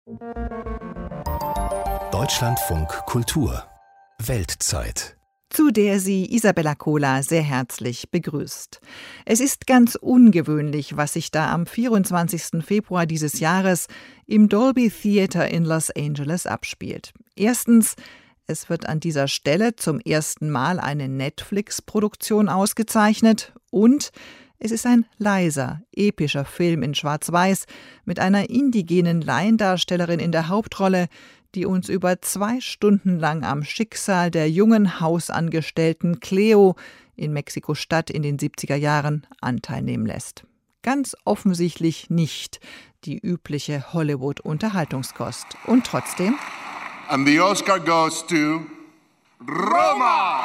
Deutschlandfunk Kultur Weltzeit, zu der sie Isabella Kohler sehr herzlich begrüßt. Es ist ganz ungewöhnlich, was sich da am 24. Februar dieses Jahres im Dolby Theater in Los Angeles abspielt. Erstens, es wird an dieser Stelle zum ersten Mal eine Netflix-Produktion ausgezeichnet und es ist ein leiser, epischer Film in Schwarz-Weiß mit einer indigenen Laiendarstellerin in der Hauptrolle, die uns über 2 Stunden lang am Schicksal der jungen Hausangestellten Cleo in Mexiko-Stadt in den 70er Jahren Anteil nehmen lässt. Ganz offensichtlich nicht die übliche Hollywood-Unterhaltungskost. Und trotzdem... And the Oscar goes to Roma!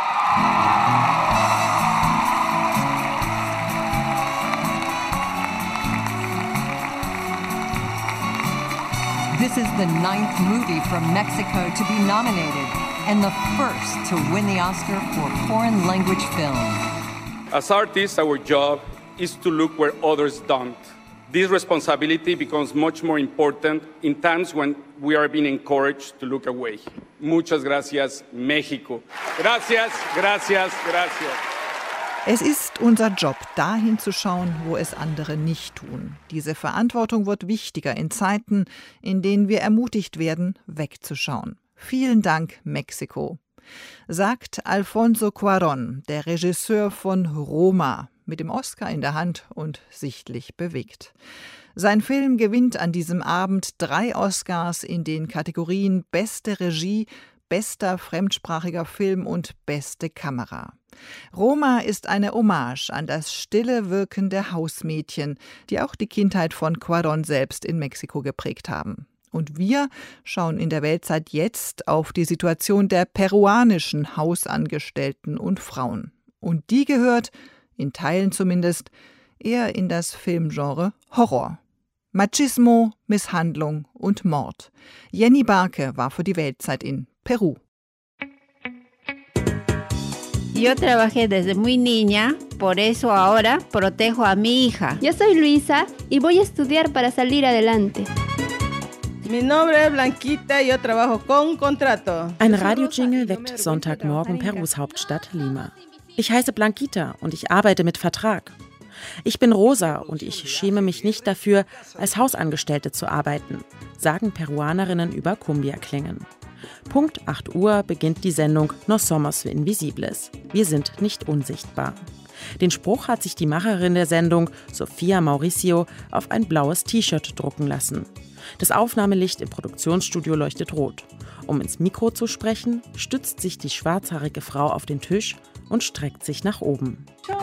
This is the 9th movie from Mexico to be nominated and the first to win the Oscar for foreign language film. As artists, our job is to look where others don't. This responsibility becomes much more important in times when we are being encouraged to look away. Muchas gracias, México. Gracias, gracias, gracias. Es ist unser Job, dahin zu schauen, wo es andere nicht tun. Diese Verantwortung wird wichtiger in Zeiten, in denen wir ermutigt werden, wegzuschauen. Vielen Dank, Mexiko, sagt Alfonso Cuarón, der Regisseur von Roma, mit dem Oscar in der Hand und sichtlich bewegt. Sein Film gewinnt an diesem Abend 3 Oscars in den Kategorien Beste Regie, bester fremdsprachiger Film und beste Kamera. Roma ist eine Hommage an das stille Wirken der Hausmädchen, die auch die Kindheit von Cuarón selbst in Mexiko geprägt haben. Und wir schauen in der Weltzeit jetzt auf die Situation der peruanischen Hausangestellten und Frauen. Und die gehört, in Teilen zumindest, eher in das Filmgenre Horror. Machismo, Misshandlung und Mord. Jenny Barke war für die Weltzeit in Peru. Yo trabajé desde muy niña, por eso ahora protejo a mi hija. Yo soy Luisa y voy a estudiar para salir adelante. Mi nombre es Blanquita y yo trabajo con contrato. Ein Radiojingle weckt Sonntagmorgen Perus Hauptstadt Lima. Ich heiße Blanquita und ich arbeite mit Vertrag. Ich bin Rosa und ich schäme mich nicht dafür, als Hausangestellte zu arbeiten, sagen Peruanerinnen über Cumbia-Klängen. Punkt 8 Uhr beginnt die Sendung Nos somos invisibles. Wir sind nicht unsichtbar. Den Spruch hat sich die Macherin der Sendung, Sofia Mauricio, auf ein blaues T-Shirt drucken lassen. Das Aufnahmelicht im Produktionsstudio leuchtet rot. Um ins Mikro zu sprechen, stützt sich die schwarzhaarige Frau auf den Tisch und streckt sich nach oben.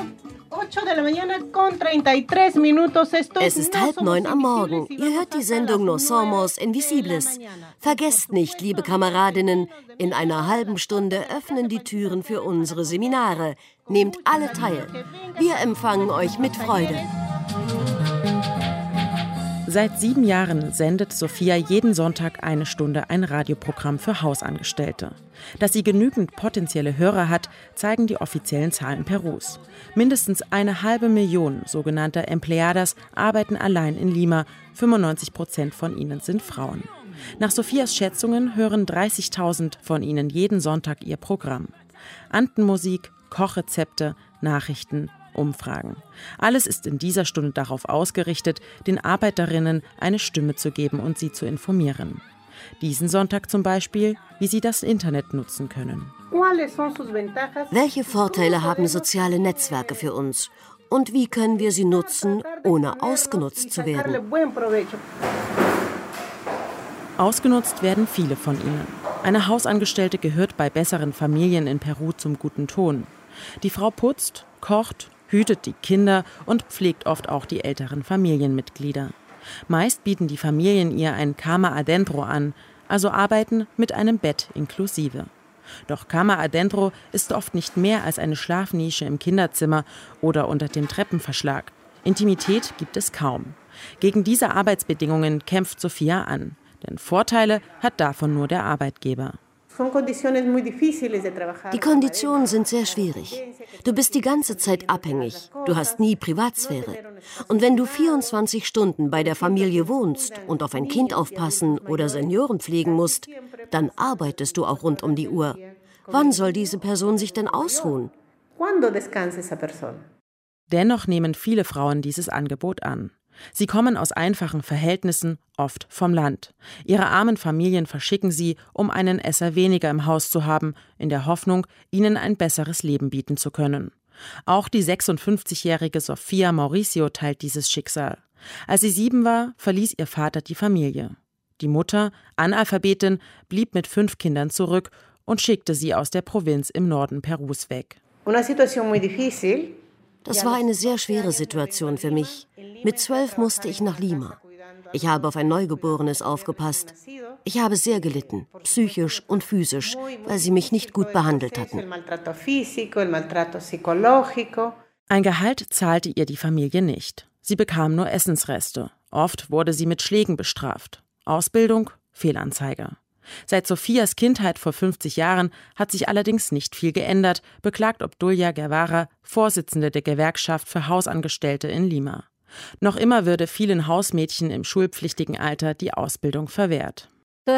Es ist 8:30 am Morgen. Ihr hört die Sendung Nos somos invisibles. Vergesst nicht, liebe Kameradinnen, in einer halben Stunde öffnen die Türen für unsere Seminare. Nehmt alle teil. Wir empfangen euch mit Freude. Seit 7 Jahren sendet Sophia jeden Sonntag 1 Stunde ein Radioprogramm für Hausangestellte. Dass sie genügend potenzielle Hörer hat, zeigen die offiziellen Zahlen Perus. Mindestens 500.000 sogenannter Empleadas arbeiten allein in Lima. 95% von ihnen sind Frauen. Nach Sophias Schätzungen hören 30.000 von ihnen jeden Sonntag ihr Programm. Antenmusik, Kochrezepte, Nachrichten, Umfragen. Alles ist in dieser Stunde darauf ausgerichtet, den Arbeiterinnen eine Stimme zu geben und sie zu informieren. Diesen Sonntag zum Beispiel, wie sie das Internet nutzen können. Welche Vorteile haben soziale Netzwerke für uns? Und wie können wir sie nutzen, ohne ausgenutzt zu werden? Ausgenutzt werden viele von ihnen. Eine Hausangestellte gehört bei besseren Familien in Peru zum guten Ton. Die Frau putzt, kocht, hütet die Kinder und pflegt oft auch die älteren Familienmitglieder. Meist bieten die Familien ihr ein Cama Adentro an, also Arbeiten mit einem Bett inklusive. Doch Cama Adentro ist oft nicht mehr als eine Schlafnische im Kinderzimmer oder unter dem Treppenverschlag. Intimität gibt es kaum. Gegen diese Arbeitsbedingungen kämpft Sophia an, denn Vorteile hat davon nur der Arbeitgeber. Die Konditionen sind sehr schwierig. Du bist die ganze Zeit abhängig. Du hast nie Privatsphäre. Und wenn du 24 Stunden bei der Familie wohnst und auf ein Kind aufpassen oder Senioren pflegen musst, dann arbeitest du auch rund um die Uhr. Wann soll diese Person sich denn ausruhen? Dennoch nehmen viele Frauen dieses Angebot an. Sie kommen aus einfachen Verhältnissen, oft vom Land. Ihre armen Familien verschicken sie, um einen Esser weniger im Haus zu haben, in der Hoffnung, ihnen ein besseres Leben bieten zu können. Auch die 56-jährige Sofia Mauricio teilt dieses Schicksal. Als sie 7 war, verließ ihr Vater die Familie. Die Mutter, Analphabetin, blieb mit 5 Kindern zurück und schickte sie aus der Provinz im Norden Perus weg. Das war eine sehr schwere Situation für mich. Mit 12 musste ich nach Lima. Ich habe auf ein Neugeborenes aufgepasst. Ich habe sehr gelitten, psychisch und physisch, weil sie mich nicht gut behandelt hatten. Ein Gehalt zahlte ihr die Familie nicht. Sie bekam nur Essensreste. Oft wurde sie mit Schlägen bestraft. Ausbildung, Fehlanzeige. Seit Sofias Kindheit vor 50 Jahren hat sich allerdings nicht viel geändert, beklagt Obdulia Guevara, Vorsitzende der Gewerkschaft für Hausangestellte in Lima. Noch immer würde vielen Hausmädchen im schulpflichtigen Alter die Ausbildung verwehrt.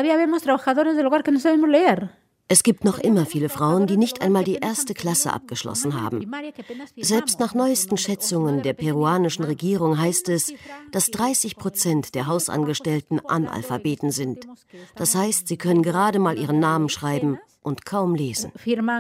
Es gibt noch immer viele Frauen, die nicht einmal die 1. Klasse abgeschlossen haben. Selbst nach neuesten Schätzungen der peruanischen Regierung heißt es, dass 30% der Hausangestellten Analphabeten sind. Das heißt, sie können gerade mal ihren Namen schreiben und kaum lesen.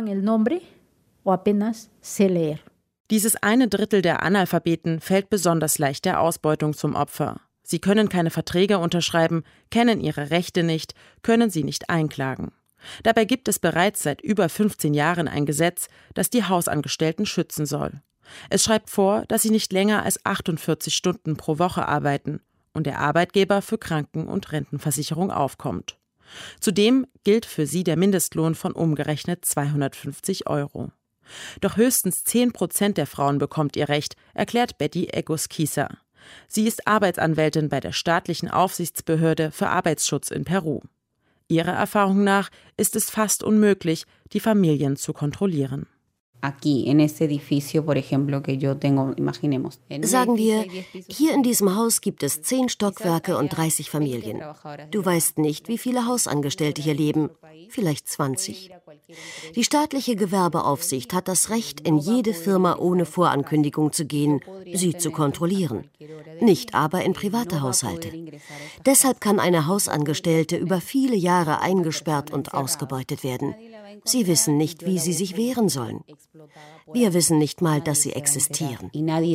Dieses 1/3 der Analphabeten fällt besonders leicht der Ausbeutung zum Opfer. Sie können keine Verträge unterschreiben, kennen ihre Rechte nicht, können sie nicht einklagen. Dabei gibt es bereits seit über 15 Jahren ein Gesetz, das die Hausangestellten schützen soll. Es schreibt vor, dass sie nicht länger als 48 Stunden pro Woche arbeiten und der Arbeitgeber für Kranken- und Rentenversicherung aufkommt. Zudem gilt für sie der Mindestlohn von umgerechnet 250 €. Doch höchstens 10% der Frauen bekommt ihr Recht, erklärt Betty Egusquiza. Sie ist Arbeitsanwältin bei der staatlichen Aufsichtsbehörde für Arbeitsschutz in Peru. Ihrer Erfahrung nach ist es fast unmöglich, die Familien zu kontrollieren. Sagen wir, hier in diesem Haus gibt es 10 Stockwerke und 30 Familien. Du weißt nicht, wie viele Hausangestellte hier leben, vielleicht 20. Die staatliche Gewerbeaufsicht hat das Recht, in jede Firma ohne Vorankündigung zu gehen, sie zu kontrollieren. Nicht aber in private Haushalte. Deshalb kann eine Hausangestellte über viele Jahre eingesperrt und ausgebeutet werden. Sie wissen nicht, wie sie sich wehren sollen. Wir wissen nicht mal, dass sie existieren.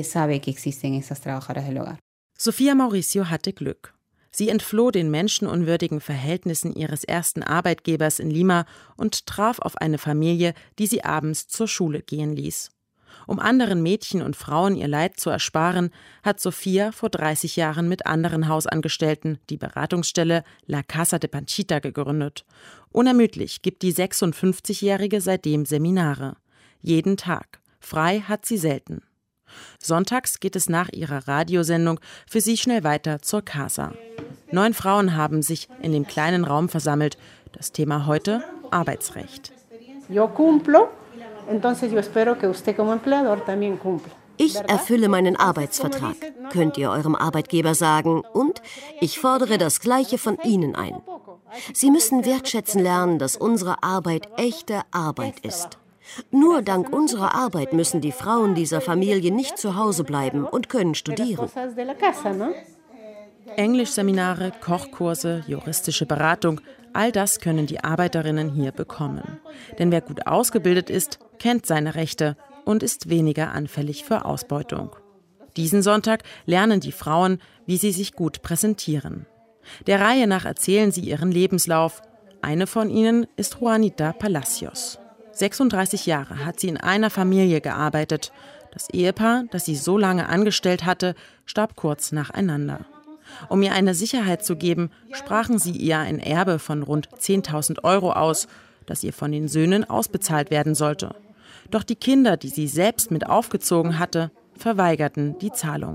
Sofia Mauricio hatte Glück. Sie entfloh den menschenunwürdigen Verhältnissen ihres ersten Arbeitgebers in Lima und traf auf eine Familie, die sie abends zur Schule gehen ließ. Um anderen Mädchen und Frauen ihr Leid zu ersparen, hat Sofia vor 30 Jahren mit anderen Hausangestellten die Beratungsstelle La Casa de Panchita gegründet. Unermüdlich gibt die 56-Jährige seitdem Seminare. Jeden Tag. Frei hat sie selten. Sonntags geht es nach ihrer Radiosendung für sie schnell weiter zur Casa. 9 Frauen haben sich in dem kleinen Raum versammelt. Das Thema heute: Arbeitsrecht. Ich erfülle meinen Arbeitsvertrag, könnt ihr eurem Arbeitgeber sagen, und ich fordere das Gleiche von Ihnen ein. Sie müssen wertschätzen lernen, dass unsere Arbeit echte Arbeit ist. Nur dank unserer Arbeit müssen die Frauen dieser Familie nicht zu Hause bleiben und können studieren. Englischseminare, Kochkurse, juristische Beratung, all das können die Arbeiterinnen hier bekommen. Denn wer gut ausgebildet ist, kennt seine Rechte und ist weniger anfällig für Ausbeutung. Diesen Sonntag lernen die Frauen, wie sie sich gut präsentieren. Der Reihe nach erzählen sie ihren Lebenslauf. Eine von ihnen ist Juanita Palacios. 36 Jahre hat sie in einer Familie gearbeitet. Das Ehepaar, das sie so lange angestellt hatte, starb kurz nacheinander. Um ihr eine Sicherheit zu geben, sprachen sie ihr ein Erbe von rund 10.000 € aus, das ihr von den Söhnen ausbezahlt werden sollte. Doch die Kinder, die sie selbst mit aufgezogen hatte, verweigerten die Zahlung.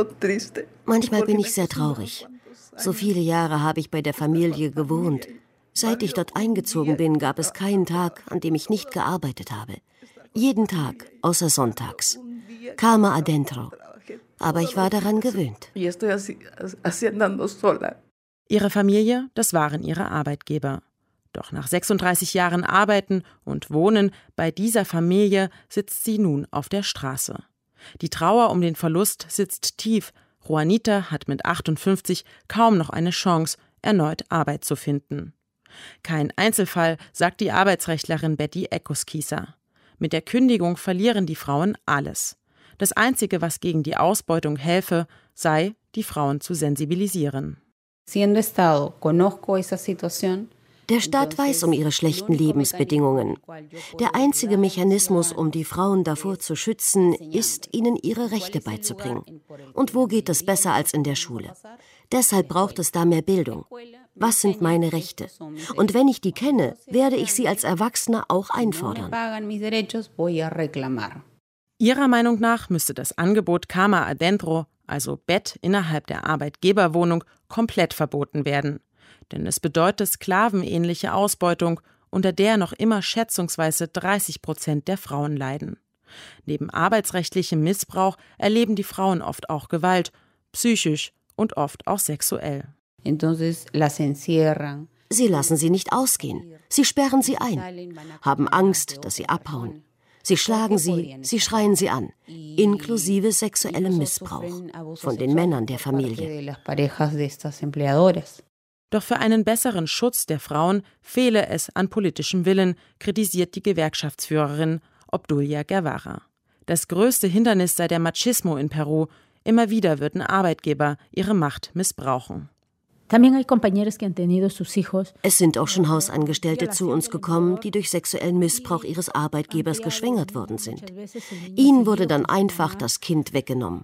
Manchmal bin ich sehr traurig. So viele Jahre habe ich bei der Familie gewohnt. Seit ich dort eingezogen bin, gab es keinen Tag, an dem ich nicht gearbeitet habe. Jeden Tag, außer sonntags. Cama adentro. Aber ich war daran gewöhnt. Ihre Familie, das waren ihre Arbeitgeber. Doch nach 36 Jahren Arbeiten und Wohnen bei dieser Familie sitzt sie nun auf der Straße. Die Trauer um den Verlust sitzt tief. Juanita hat mit 58 kaum noch eine Chance, erneut Arbeit zu finden. Kein Einzelfall, sagt die Arbeitsrechtlerin Betty Ecosquisa. Mit der Kündigung verlieren die Frauen alles. Das Einzige, was gegen die Ausbeutung helfe, sei, die Frauen zu sensibilisieren. Der Staat weiß um ihre schlechten Lebensbedingungen. Der einzige Mechanismus, um die Frauen davor zu schützen, ist, ihnen ihre Rechte beizubringen. Und wo geht es besser als in der Schule? Deshalb braucht es da mehr Bildung. Was sind meine Rechte? Und wenn ich die kenne, werde ich sie als Erwachsener auch einfordern. Ihrer Meinung nach müsste das Angebot Cama adentro, also Bett innerhalb der Arbeitgeberwohnung, komplett verboten werden. Denn es bedeutet sklavenähnliche Ausbeutung, unter der noch immer schätzungsweise 30% der Frauen leiden. Neben arbeitsrechtlichem Missbrauch erleben die Frauen oft auch Gewalt, psychisch und oft auch sexuell. Sie lassen sie nicht ausgehen. Sie sperren sie ein, haben Angst, dass sie abhauen. Sie schlagen sie, sie schreien sie an, inklusive sexuellem Missbrauch von den Männern der Familie. Doch für einen besseren Schutz der Frauen fehle es an politischem Willen, kritisiert die Gewerkschaftsführerin Obdulia Guevara. Das größte Hindernis sei der Machismo in Peru. Immer wieder würden Arbeitgeber ihre Macht missbrauchen. Es sind auch schon Hausangestellte zu uns gekommen, die durch sexuellen Missbrauch ihres Arbeitgebers geschwängert worden sind. Ihnen wurde dann einfach das Kind weggenommen.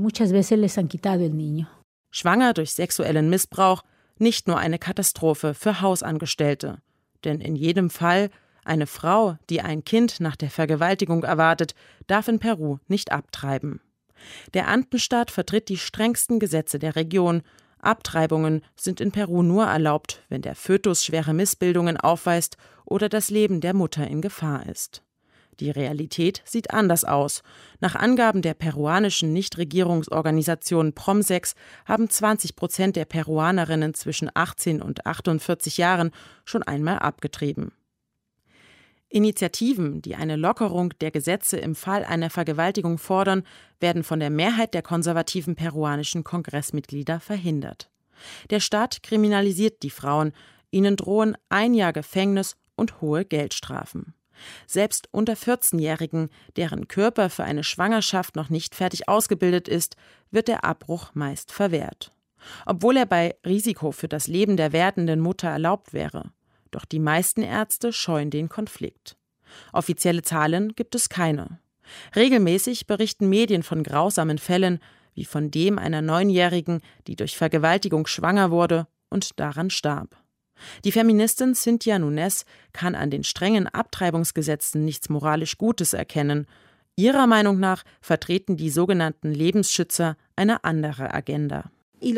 Schwanger durch sexuellen Missbrauch, nicht nur eine Katastrophe für Hausangestellte. Denn in jedem Fall, eine Frau, die ein Kind nach der Vergewaltigung erwartet, darf in Peru nicht abtreiben. Der Andenstaat vertritt die strengsten Gesetze der Region. Abtreibungen sind in Peru nur erlaubt, wenn der Fötus schwere Missbildungen aufweist oder das Leben der Mutter in Gefahr ist. Die Realität sieht anders aus. Nach Angaben der peruanischen Nichtregierungsorganisation PROMSEX haben 20% der Peruanerinnen zwischen 18 und 48 Jahren schon einmal abgetrieben. Initiativen, die eine Lockerung der Gesetze im Fall einer Vergewaltigung fordern, werden von der Mehrheit der konservativen peruanischen Kongressmitglieder verhindert. Der Staat kriminalisiert die Frauen, ihnen drohen 1 Jahr Gefängnis und hohe Geldstrafen. Selbst unter 14-Jährigen, deren Körper für eine Schwangerschaft noch nicht fertig ausgebildet ist, wird der Abbruch meist verwehrt. Obwohl er bei Risiko für das Leben der werdenden Mutter erlaubt wäre. Doch die meisten Ärzte scheuen den Konflikt. Offizielle Zahlen gibt es keine. Regelmäßig berichten Medien von grausamen Fällen, wie von dem einer 9-Jährigen, die durch Vergewaltigung schwanger wurde und daran starb. Die Feministin Cynthia Nunes kann an den strengen Abtreibungsgesetzen nichts moralisch Gutes erkennen. Ihrer Meinung nach vertreten die sogenannten Lebensschützer eine andere Agenda. Die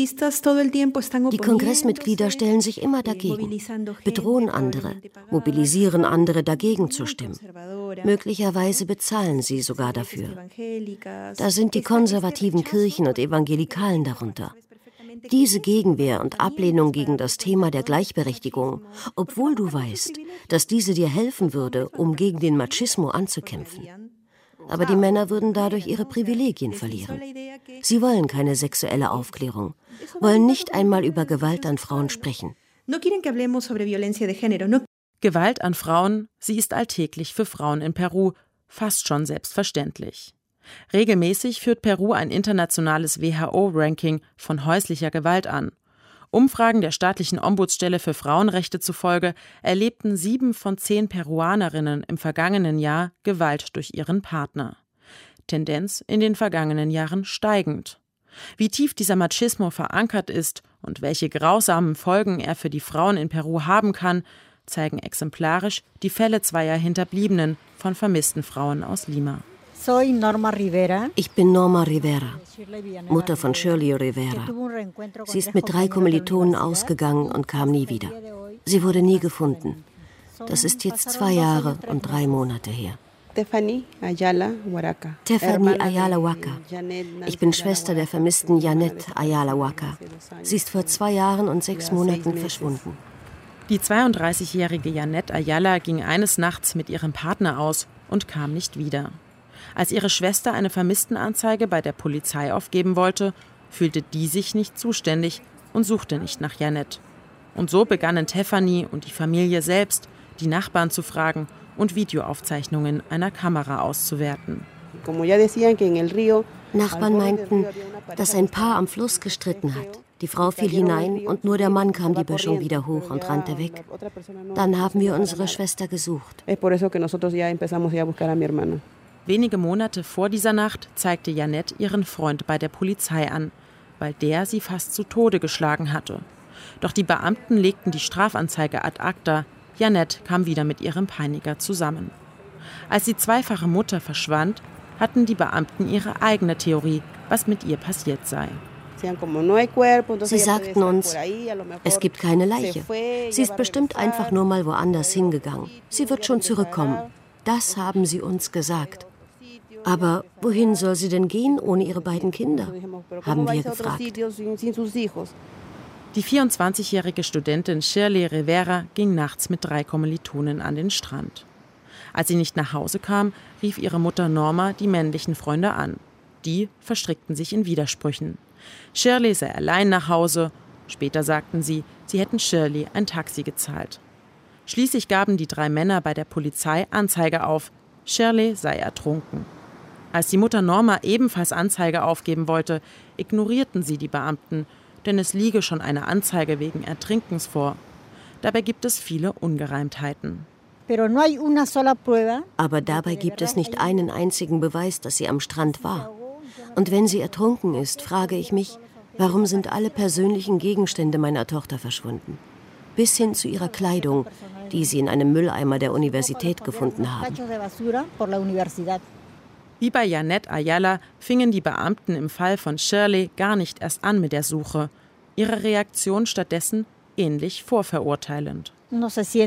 Kongressmitglieder stellen sich immer dagegen, bedrohen andere, mobilisieren andere, dagegen zu stimmen. Möglicherweise bezahlen sie sogar dafür. Da sind die konservativen Kirchen und Evangelikalen darunter. Diese Gegenwehr und Ablehnung gegen das Thema der Gleichberechtigung, obwohl du weißt, dass diese dir helfen würde, um gegen den Machismo anzukämpfen. Aber die Männer würden dadurch ihre Privilegien verlieren. Sie wollen keine sexuelle Aufklärung, wollen nicht einmal über Gewalt an Frauen sprechen. Gewalt an Frauen, sie ist alltäglich für Frauen in Peru, fast schon selbstverständlich. Regelmäßig führt Peru ein internationales WHO-Ranking von häuslicher Gewalt an. Umfragen der staatlichen Ombudsstelle für Frauenrechte zufolge erlebten 7 von 10 Peruanerinnen im vergangenen Jahr Gewalt durch ihren Partner. Tendenz in den vergangenen Jahren steigend. Wie tief dieser Machismo verankert ist und welche grausamen Folgen er für die Frauen in Peru haben kann, zeigen exemplarisch die Fälle 2 Hinterbliebenen von vermissten Frauen aus Lima. Ich bin Norma Rivera, Mutter von Shirley Rivera. Sie ist mit 3 Kommilitonen ausgegangen und kam nie wieder. Sie wurde nie gefunden. Das ist jetzt 2 Jahre und 3 Monate her. Tiffany Ayala Huaraca. Tiffany Ayala Huaraca. Ich bin Schwester der vermissten Janet Ayala Huaraca. Sie ist vor 2 Jahren und 6 Monaten verschwunden. Die 32-jährige Janet Ayala ging eines Nachts mit ihrem Partner aus und kam nicht wieder. Als ihre Schwester eine Vermisstenanzeige bei der Polizei aufgeben wollte, fühlte die sich nicht zuständig und suchte nicht nach Janet. Und so begannen Tiffany und die Familie selbst, die Nachbarn zu fragen und Videoaufzeichnungen einer Kamera auszuwerten. Nachbarn meinten, dass ein Paar am Fluss gestritten hat. Die Frau fiel hinein und nur der Mann kam die Böschung wieder hoch und rannte weg. Dann haben wir unsere Schwester gesucht. Wenige Monate vor dieser Nacht zeigte Janet ihren Freund bei der Polizei an, weil der sie fast zu Tode geschlagen hatte. Doch die Beamten legten die Strafanzeige ad acta. Janet kam wieder mit ihrem Peiniger zusammen. Als die zweifache Mutter verschwand, hatten die Beamten ihre eigene Theorie, was mit ihr passiert sei. Sie sagten uns, es gibt keine Leiche. Sie ist bestimmt einfach nur mal woanders hingegangen. Sie wird schon zurückkommen. Das haben sie uns gesagt. Aber wohin soll sie denn gehen ohne ihre beiden Kinder? Haben wir gefragt. Die 24-jährige Studentin Shirley Rivera ging nachts mit 3 Kommilitonen an den Strand. Als sie nicht nach Hause kam, rief ihre Mutter Norma die männlichen Freunde an. Die verstrickten sich in Widersprüchen. Shirley sei allein nach Hause. Später sagten sie, sie hätten Shirley ein Taxi gezahlt. Schließlich gaben die 3 Männer bei der Polizei Anzeige auf. Shirley sei ertrunken. Als die Mutter Norma ebenfalls Anzeige aufgeben wollte, ignorierten sie die Beamten, denn es liege schon eine Anzeige wegen Ertrinkens vor. Dabei gibt es viele Ungereimtheiten. Aber dabei gibt es nicht einen einzigen Beweis, dass sie am Strand war. Und wenn sie ertrunken ist, frage ich mich, warum sind alle persönlichen Gegenstände meiner Tochter verschwunden? Bis hin zu ihrer Kleidung, die sie in einem Mülleimer der Universität gefunden haben. Wie bei Janet Ayala fingen die Beamten im Fall von Shirley gar nicht erst an mit der Suche. Ihre Reaktion stattdessen ähnlich vorverurteilend. Man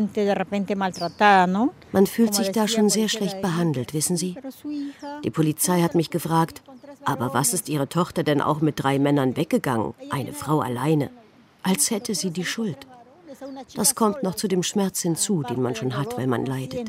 fühlt sich da schon sehr schlecht behandelt, wissen Sie? Die Polizei hat mich gefragt, aber was ist Ihre Tochter denn auch mit 3 Männern weggegangen? Eine Frau alleine. Als hätte sie die Schuld. Das kommt noch zu dem Schmerz hinzu, den man schon hat, wenn man leidet.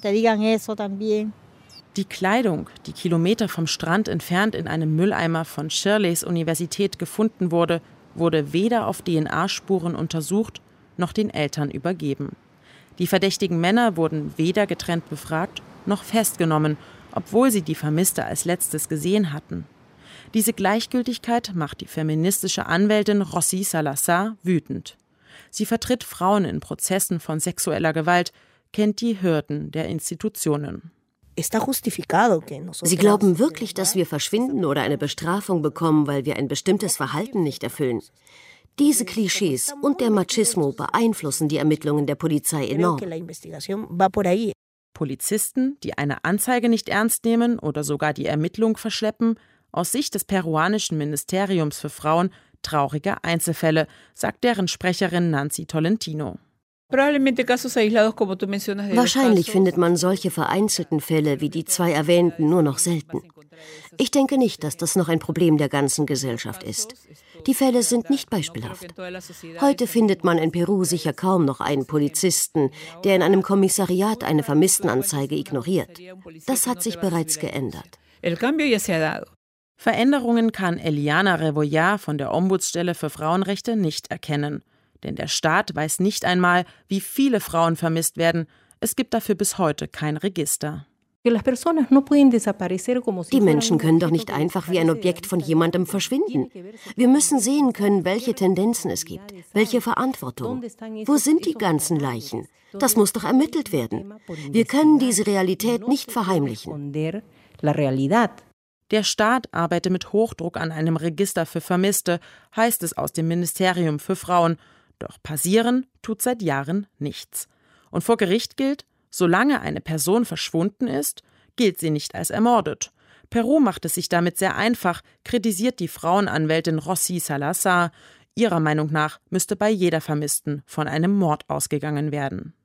Die Kleidung, die Kilometer vom Strand entfernt in einem Mülleimer von Shirleys Universität gefunden wurde, wurde weder auf DNA-Spuren untersucht, noch den Eltern übergeben. Die verdächtigen Männer wurden weder getrennt befragt, noch festgenommen, obwohl sie die Vermisste als letztes gesehen hatten. Diese Gleichgültigkeit macht die feministische Anwältin Rosy Salazar wütend. Sie vertritt Frauen in Prozessen von sexueller Gewalt, kennt die Hürden der Institutionen. Sie glauben wirklich, dass wir verschwinden oder eine Bestrafung bekommen, weil wir ein bestimmtes Verhalten nicht erfüllen? Diese Klischees und der Machismo beeinflussen die Ermittlungen der Polizei enorm. Polizisten, die eine Anzeige nicht ernst nehmen oder sogar die Ermittlung verschleppen, aus Sicht des peruanischen Ministeriums für Frauen traurige Einzelfälle, sagt deren Sprecherin Nancy Tolentino. Wahrscheinlich findet man solche vereinzelten Fälle wie die 2 erwähnten nur noch selten. Ich denke nicht, dass das noch ein Problem der ganzen Gesellschaft ist. Die Fälle sind nicht beispielhaft. Heute findet man in Peru sicher kaum noch einen Polizisten, der in einem Kommissariat eine Vermisstenanzeige ignoriert. Das hat sich bereits geändert. Veränderungen kann Eliana Rebollar von der Ombudsstelle für Frauenrechte nicht erkennen. Denn der Staat weiß nicht einmal, wie viele Frauen vermisst werden. Es gibt dafür bis heute kein Register. Die Menschen können doch nicht einfach wie ein Objekt von jemandem verschwinden. Wir müssen sehen können, welche Tendenzen es gibt, welche Verantwortung. Wo sind die ganzen Leichen? Das muss doch ermittelt werden. Wir können diese Realität nicht verheimlichen. Der Staat arbeite mit Hochdruck an einem Register für Vermisste, heißt es aus dem Ministerium für Frauen. Doch passieren tut seit Jahren nichts. Und vor Gericht gilt, solange eine Person verschwunden ist, gilt sie nicht als ermordet. Peru macht es sich damit sehr einfach, kritisiert die Frauenanwältin Rosy Salazar. Ihrer Meinung nach müsste bei jeder Vermissten von einem Mord ausgegangen werden.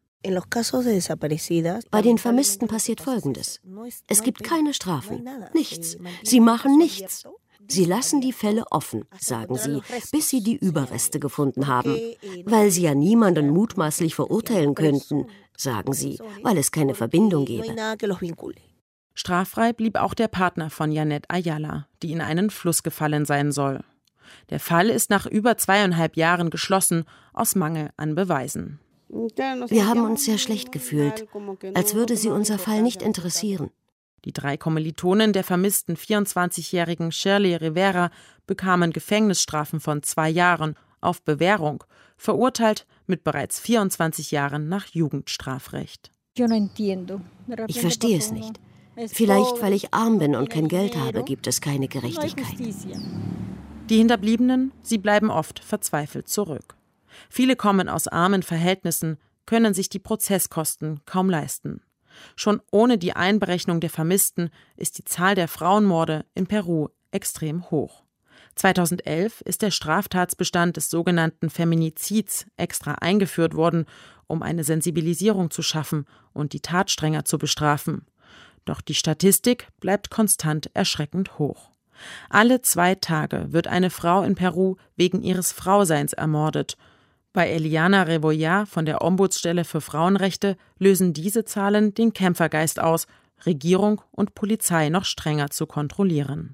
Bei den Vermissten passiert Folgendes. Es gibt keine Strafen, nichts. Sie machen nichts. Sie lassen die Fälle offen, sagen sie, bis sie die Überreste gefunden haben. Weil sie ja niemanden mutmaßlich verurteilen könnten, sagen sie, weil es keine Verbindung gäbe. Straffrei blieb auch der Partner von Janet Ayala, die in einen Fluss gefallen sein soll. Der Fall ist nach über 2,5 Jahren geschlossen, aus Mangel an Beweisen. Wir haben uns sehr schlecht gefühlt, als würde sie unser Fall nicht interessieren. Die 3 Kommilitonen der vermissten 24-jährigen Shirley Rivera bekamen Gefängnisstrafen von 2 Jahren auf Bewährung, verurteilt mit bereits 24 Jahren nach Jugendstrafrecht. Ich verstehe es nicht. Vielleicht, weil ich arm bin und kein Geld habe, gibt es keine Gerechtigkeit. Die Hinterbliebenen, sie bleiben oft verzweifelt zurück. Viele kommen aus armen Verhältnissen, können sich die Prozesskosten kaum leisten. Schon ohne die Einberechnung der Vermissten ist die Zahl der Frauenmorde in Peru extrem hoch. 2011 ist der Straftatsbestand des sogenannten Feminizids extra eingeführt worden, um eine Sensibilisierung zu schaffen und die Tat strenger zu bestrafen. Doch die Statistik bleibt konstant erschreckend hoch. Alle 2 Tage wird eine Frau in Peru wegen ihres Frauseins ermordet. Bei Eliana Rebollar von der Ombudsstelle für Frauenrechte lösen diese Zahlen den Kämpfergeist aus, Regierung und Polizei noch strenger zu kontrollieren.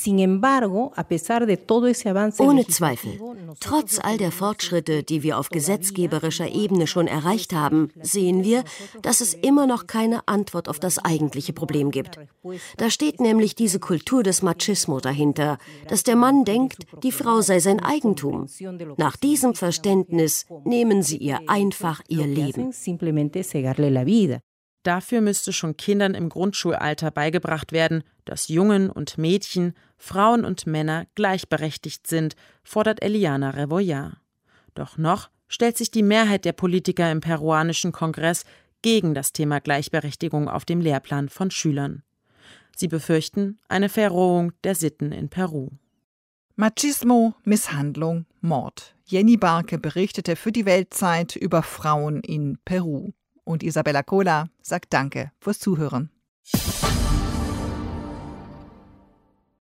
Ohne Zweifel. Trotz all der Fortschritte, die wir auf gesetzgeberischer Ebene schon erreicht haben, sehen wir, dass es immer noch keine Antwort auf das eigentliche Problem gibt. Da steht nämlich diese Kultur des Machismo dahinter, dass der Mann denkt, die Frau sei sein Eigentum. Nach diesem Verständnis nehmen sie ihr einfach ihr Leben. Dafür müsste schon Kindern im Grundschulalter beigebracht werden, dass Jungen und Mädchen, Frauen und Männer gleichberechtigt sind, fordert Eliana Rebollar. Doch noch stellt sich die Mehrheit der Politiker im peruanischen Kongress gegen das Thema Gleichberechtigung auf dem Lehrplan von Schülern. Sie befürchten eine Verrohung der Sitten in Peru. Machismo, Misshandlung, Mord. Jenny Barke berichtete für die Weltzeit über Frauen in Peru. Und Isabella Kohler sagt Danke fürs Zuhören.